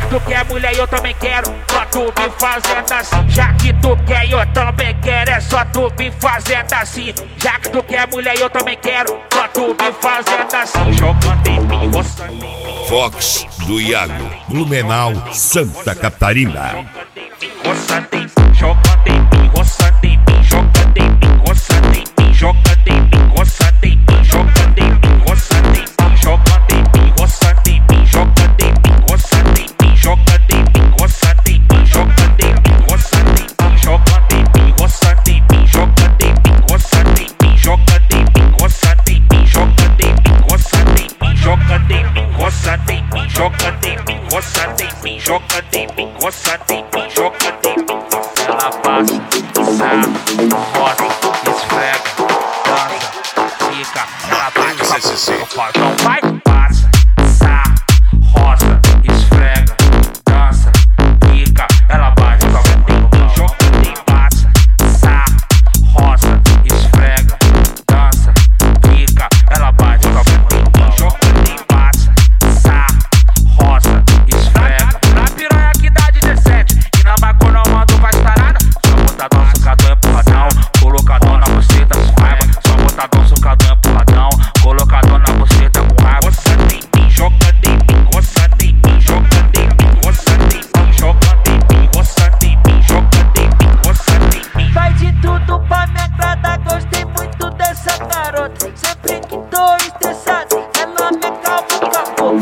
tu quer mulher eu também quero, só tu me fazendo assim. Já que tu quer eu também quero, é só tu me fazendo assim. Já que tu quer mulher eu também quero, só tu me fazendo assim. Jogando em mim, roçando em mim. Fox do Iago, Blumenau, Santa Catarina. Roçando em mim, jogando em mim, roçando em mim, jogando em mim, roçando em mim, jogando em mim, roçando em mim, jogando em mim, roçando em mim, jogando em mim, roçando em mim, jogando em mim, roçando em mim, jogando em mim, roçando em mim, jogando em mim, roçando em mim, jogando em mim, roçando em mim, jogando em mim, roçando em mim, jogando em mim, roçando em mim, jogando em mim, roçando em mim, jogando em mim, roçando em mim, jogando em mim, roçando em mim, jogando em mim, roçando em mim, jogando em mim. Ela passa, sarra, roça, esfrega, dança, fica, ela passa, o portão vai, passa, sarra, roça, esfrega, dança, fica, ela bate, joga em passa, sarra, roça, esfrega, dança, fica, ela bate, joga em passa, sarra, roça, esfrega. Na piranha que dá 17, e na bacana eu mando mais tarada. Só botadão, socadão, empurradão, colocadão na buceta com raiva. Só botadão, socadão, empurradão, colocadão na buceta com raiva. Roçando em mim, jogando em mim, roçando em mim, jogando em mim, roçando em mim, jogando em mim, roçando em mim, jogando em mim, roçando em mim. Faz de tudo pra me agradar, gostei muito dessa garota. Sempre que tô estressado, ela me acalma, acabou.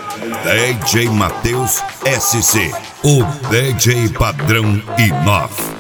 DJ Matheus SC, o DJ padrão Inoff.